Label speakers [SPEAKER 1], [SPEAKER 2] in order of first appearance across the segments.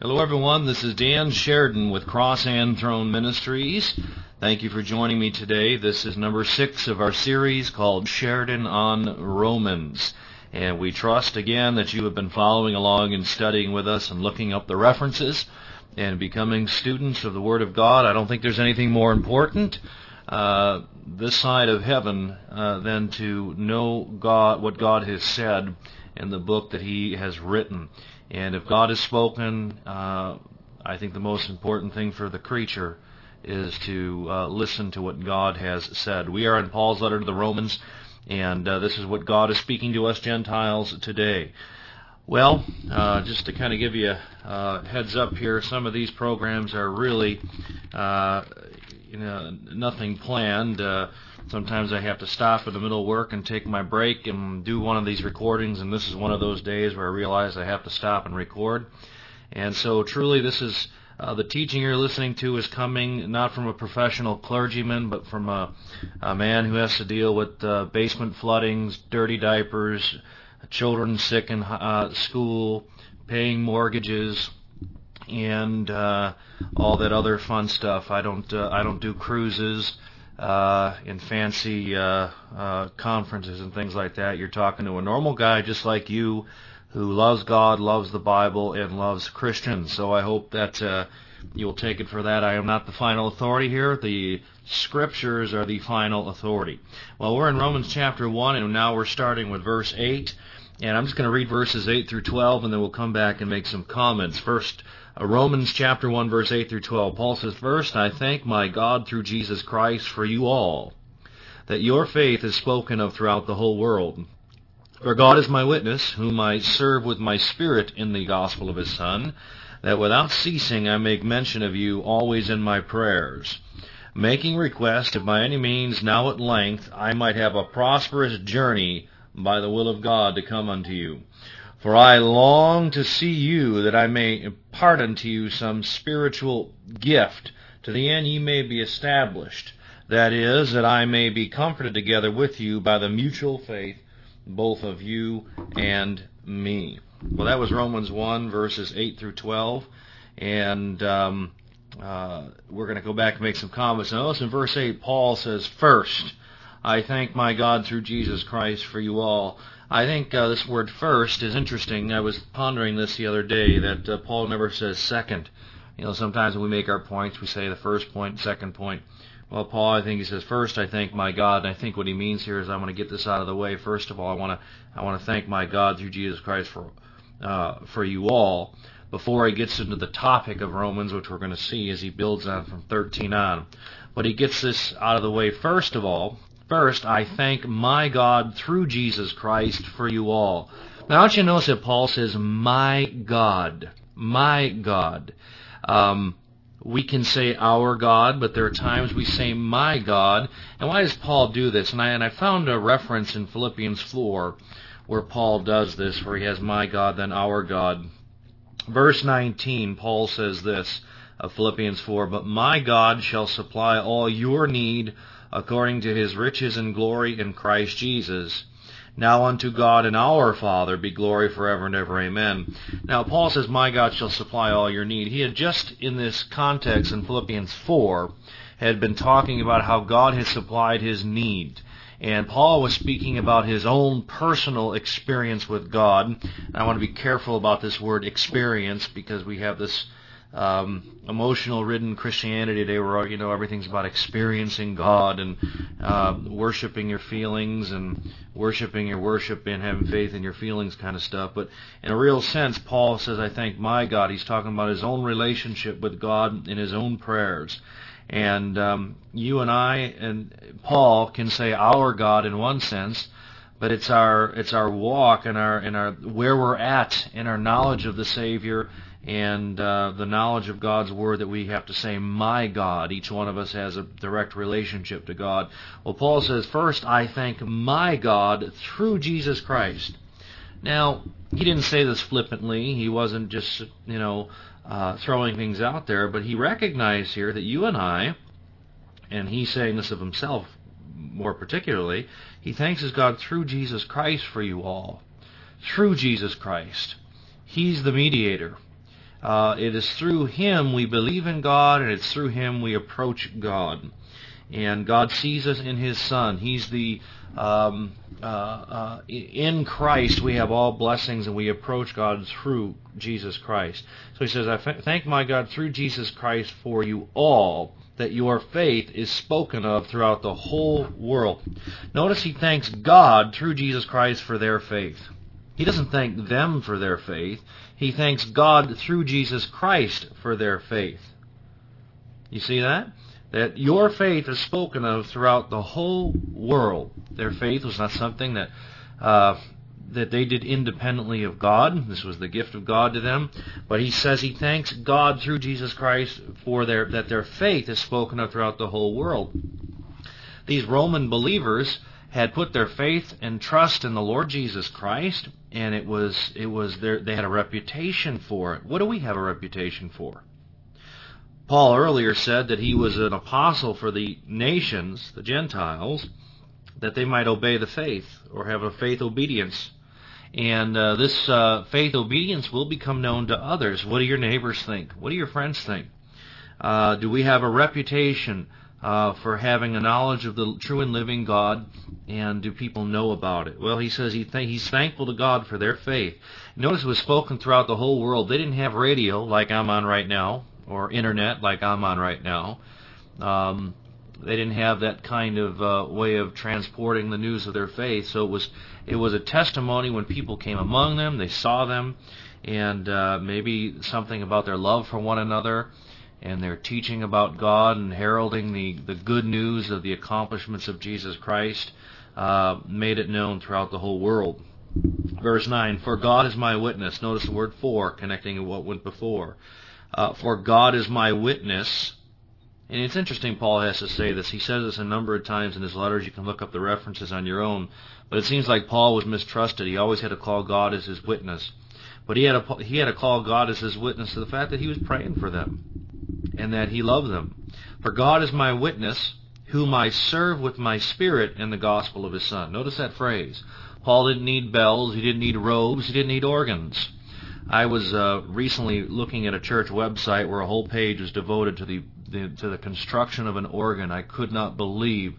[SPEAKER 1] Hello everyone, this is Dan Sheridan with Cross and Throne Ministries. Thank you for joining me today. This is number 6 of our series called Sheridan on Romans. And we trust again that you have been following along and studying with us and looking up the references and becoming students of the Word of God. I don't think there's anything more important this side of heaven than to know God, what God has said in the book that He has written. And if God has spoken, I think the most important thing for the creature is to listen to what God has said. We are in Paul's letter to the Romans, and this is what God is speaking to us Gentiles today. Well, just to kind of give you a heads up here, some of these programs are really nothing planned. Sometimes I have to stop in the middle of work and take my break and do one of these recordings, and this is one of those days where I realize I have to stop and record. And so truly this is the teaching you're listening to is coming not from a professional clergyman, but from a man who has to deal with basement floodings, dirty diapers, children sick in school, paying mortgages, and all that other fun stuff. I don't do cruises in fancy conferences and things like that. You're talking to a normal guy just like you who loves God, loves the Bible, and loves Christians. So I hope that you'll take it for that. I am not the final authority here. The Scriptures are the final authority. Well, we're in Romans chapter 1, and now we're starting with verse 8. And I'm just going to read verses 8 through 12, and then we'll come back and make some comments. First, Romans chapter 1, verse 8 through 12. Paul says, "First, I thank my God through Jesus Christ for you all, that your faith is spoken of throughout the whole world. For God is my witness, whom I serve with my spirit in the gospel of His Son, that without ceasing I make mention of you always in my prayers, making request if by any means now at length I might have a prosperous journey by the will of God to come unto you. For I long to see you, that I may impart unto you some spiritual gift, to the end ye may be established. That is, that I may be comforted together with you by the mutual faith, both of you and me." Well, that was Romans 1, verses 8 through 12. And we're going to go back and make some comments. Now, notice in verse 8, Paul says, "First, I thank my God through Jesus Christ for you all." I think this word "first" is interesting. I was pondering this the other day, that Paul never says second. Sometimes when we make our points, we say the first point, second point. Well, Paul, I think he says, "First, I thank my God." And I think what he means here is, I'm going to get this out of the way. First of all, I want to thank my God through Jesus Christ for you all, before he gets into the topic of Romans, which we're going to see as he builds on from 13 on. But he gets this out of the way first of all. "First, I thank my God through Jesus Christ for you all." Now, I want you to notice that Paul says, "my God." My God. We can say "our God," but there are times we say "my God." And why does Paul do this? And I found a reference in Philippians 4 where Paul does this, where he has "my God," then "our God." Verse 19, Paul says this of Philippians 4, "But my God shall supply all your need according to His riches and glory in Christ Jesus. Now unto God and our Father be glory forever and ever. Amen." Now, Paul says, "My God shall supply all your need." He had just, in this context in Philippians 4, had been talking about how God has supplied his need. And Paul was speaking about his own personal experience with God. And I want to be careful about this word experience, because we have this emotional-ridden Christianity today where, everything's about experiencing God and worshiping your feelings and worshiping your worship and having faith in your feelings kind of stuff. But in a real sense, Paul says, "I thank my God." He's talking about his own relationship with God in his own prayers. And you and I and Paul can say "our God" in one sense, but it's our walk and our where we're at in our knowledge of the Savior and the knowledge of God's Word that we have to say "my God." Each one of us has a direct relationship to God. Well, Paul says, "First, I thank my God through Jesus Christ." Now, he didn't say this flippantly. He wasn't just, throwing things out there, but he recognized here that you and I, and he's saying this of himself more particularly, he thanks his God through Jesus Christ for you all. Through Jesus Christ. He's the mediator. It is through Him we believe in God, and it's through Him we approach God. And God sees us in His Son. He's the in Christ we have all blessings, and we approach God through Jesus Christ. So He says, I thank my God through Jesus Christ for you all, that your faith is spoken of throughout the whole world. Notice He thanks God through Jesus Christ for their faith. He doesn't thank them for their faith. He thanks God through Jesus Christ for their faith. You see that? That your faith is spoken of throughout the whole world. Their faith was not something that they did independently of God. This was the gift of God to them. But he says he thanks God through Jesus Christ for that their faith is spoken of throughout the whole world. These Roman believers had put their faith and trust in the Lord Jesus Christ, and they had a reputation for it. What do we have a reputation for? Paul earlier said that he was an apostle for the nations, the Gentiles, that they might obey the faith or have a faith obedience. And this faith obedience will become known to others. What do your neighbors think? What do your friends think? Do we have a reputation for having a knowledge of the true and living God, and do people know about it? Well, he says he's thankful to God for their faith. Notice it was spoken throughout the whole world. They didn't have radio like I'm on right now, or internet like I'm on right now. They didn't have that kind of way of transporting the news of their faith. So it was a testimony when people came among them, they saw them, and maybe something about their love for one another, and their teaching about God and heralding the good news of the accomplishments of Jesus Christ made it known throughout the whole world. Verse 9, for God is my witness. Notice the word for, connecting to what went before. For God is my witness. And it's interesting Paul has to say this. He says this a number of times in his letters. You can look up the references on your own. But it seems like Paul was mistrusted. He always had to call God as his witness. But he had to call God as his witness to the fact that he was praying for them and that he loved them. For God is my witness, whom I serve with my spirit in the gospel of His Son. Notice that phrase. Paul didn't need bells. He didn't need robes. He didn't need organs. I was recently looking at a church website where a whole page was devoted to the construction of an organ. I could not believe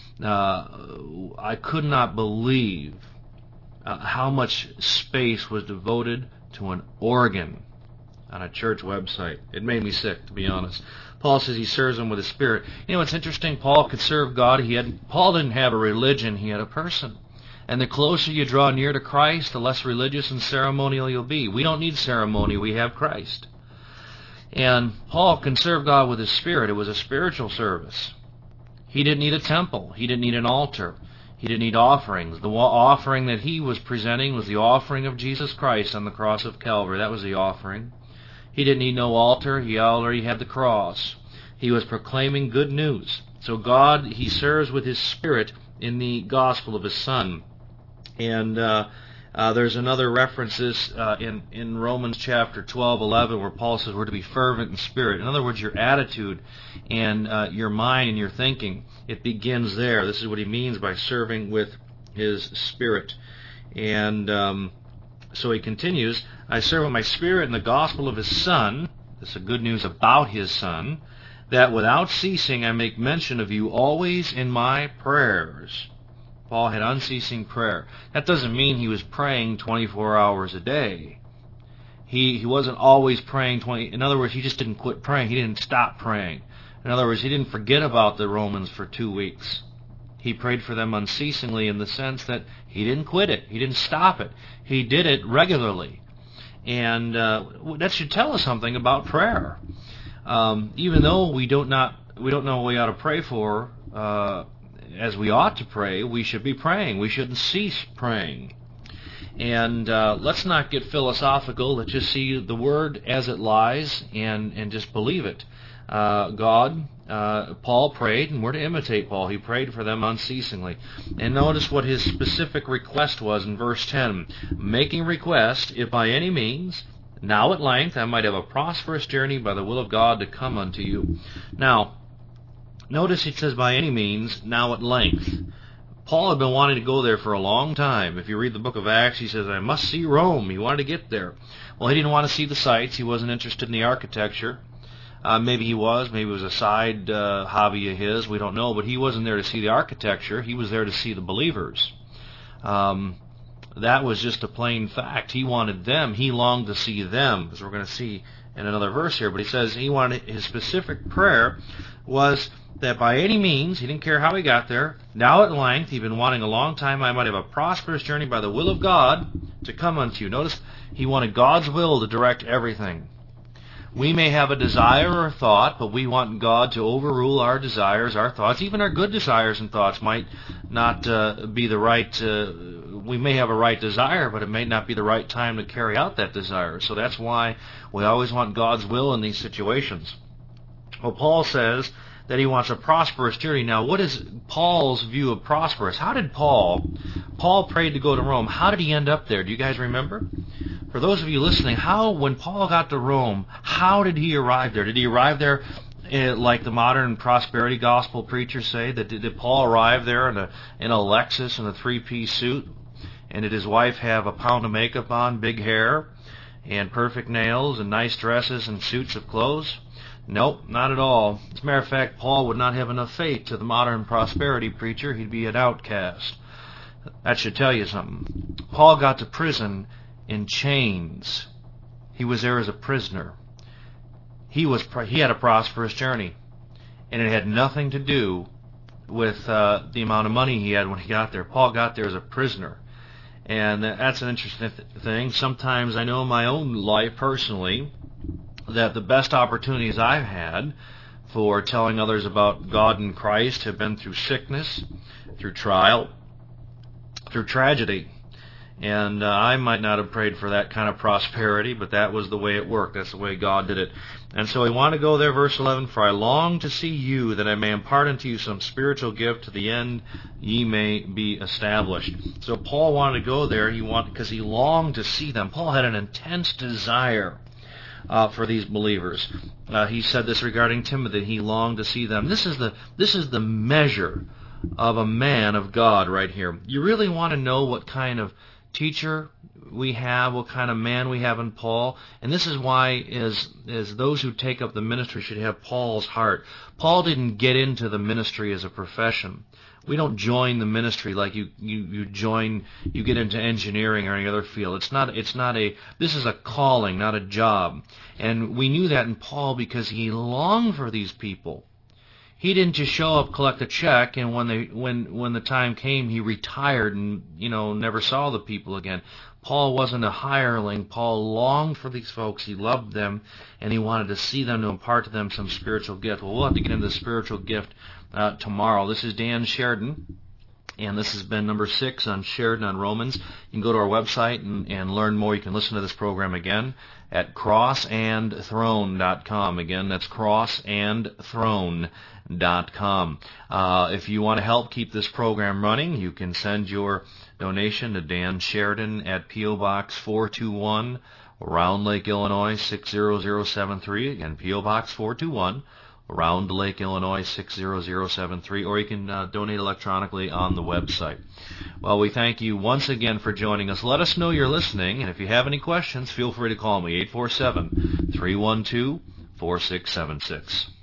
[SPEAKER 1] how much space was devoted to an organ on a church website. It made me sick, to be honest. Paul says he serves Him with His Spirit. You know, it's interesting. Paul could serve God. Paul didn't have a religion. He had a person. And the closer you draw near to Christ, the less religious and ceremonial you'll be. We don't need ceremony. We have Christ. And Paul can serve God with his Spirit. It was a spiritual service. He didn't need a temple. He didn't need an altar. He didn't need offerings. The offering that he was presenting was the offering of Jesus Christ on the cross of Calvary. That was the offering. He didn't need no altar. He already had the cross. He was proclaiming good news. So God, he serves with his Spirit in the gospel of his Son. And there's another references in Romans chapter 12:11 where Paul says we're to be fervent in spirit. In other words, your attitude and your mind and your thinking, it begins there. This is what he means by serving with his Spirit. And so he continues, I serve with my Spirit in the gospel of his Son. This is good news about his Son, that without ceasing I make mention of you always in my prayers. Paul had unceasing prayer. That doesn't mean he was praying 24 hours a day. He wasn't always praying in other words, he just didn't quit praying. He didn't stop praying. In other words, he didn't forget about the Romans for 2 weeks. He prayed for them unceasingly in the sense that he didn't quit it. He didn't stop it. He did it regularly. And that should tell us something about prayer. Even though we don't know what we ought to pray for, as we ought to pray, we should be praying. We shouldn't cease praying. And let's not get philosophical. Let's just see the Word as it lies and just believe it. Paul prayed, and we're to imitate Paul. He prayed for them unceasingly. And notice what his specific request was in verse 10. Making request, if by any means, now at length, I might have a prosperous journey by the will of God to come unto you. Now, notice it says by any means, now at length. Paul had been wanting to go there for a long time. If you read the book of Acts, he says, I must see Rome. He wanted to get there. Well, he didn't want to see the sights. He wasn't interested in the architecture. Maybe he was. Maybe it was a side hobby of his. We don't know. But he wasn't there to see the architecture. He was there to see the believers. That was just a plain fact. He wanted them. He longed to see them, as we're going to see in another verse here. But he says his specific prayer was that by any means, he didn't care how he got there, now at length, he'd been wanting a long time, I might have a prosperous journey by the will of God to come unto you. Notice, he wanted God's will to direct everything. We may have a desire or a thought, but we want God to overrule our desires, our thoughts. Even our good desires and thoughts might not be the right... we may have a right desire, but it may not be the right time to carry out that desire. So that's why we always want God's will in these situations. Well, Paul says that he wants a prosperous journey. Now, what is Paul's view of prosperous? How did Paul prayed to go to Rome. How did he end up there? Do you guys remember? For those of you listening, when Paul got to Rome, how did he arrive there? Did he arrive there like the modern prosperity gospel preachers say? Did Paul arrive there in a Lexus and a three-piece suit? And did his wife have a pound of makeup on, big hair, and perfect nails, and nice dresses and suits of clothes? Nope, not at all. As a matter of fact, Paul would not have enough faith to the modern prosperity preacher. He'd be an outcast. That should tell you something. Paul got to prison in chains. He was there as a prisoner. He had a prosperous journey, and it had nothing to do with the amount of money he had when he got there. Paul got there as a prisoner, and that's an interesting thing. Sometimes I know in my own life personally that the best opportunities I've had for telling others about God and Christ have been through sickness, through trial, through tragedy. And I might not have prayed for that kind of prosperity, but that was the way it worked. That's the way God did it. And so we want to go there, verse 11, for I long to see you, that I may impart unto you some spiritual gift to the end ye may be established. So Paul wanted to go there because he longed to see them. Paul had an intense desire for these believers. He said this regarding Timothy. He longed to see them. This is the measure of a man of God right here. You really want to know what kind of teacher we have, what kind of man we have in Paul. And this is why, as those who take up the ministry should have Paul's heart. Paul didn't get into the ministry as a profession. We don't join the ministry like you get into engineering or any other field. This is a calling, not a job. And we knew that in Paul because he longed for these people. He didn't just show up, collect a check, and when the time came, he retired and never saw the people again. Paul wasn't a hireling. Paul longed for these folks. He loved them, and he wanted to see them, to impart to them some spiritual gift. Well, we'll have to get into the spiritual gift tomorrow. This is Dan Sheridan, and this has been number 6 on Sheridan on Romans. You can go to our website and learn more. You can listen to this program again at crossandthrone.com. Again, that's crossandthrone.com. If you want to help keep this program running, you can send your donation to Dan Sheridan at P.O. Box 421, Round Lake, Illinois 60073. Again, P.O. Box 421, Round Lake, Illinois 60073, or you can donate electronically on the website. Well, we thank you once again for joining us. Let us know you're listening, and if you have any questions, feel free to call me, 847-312-4676.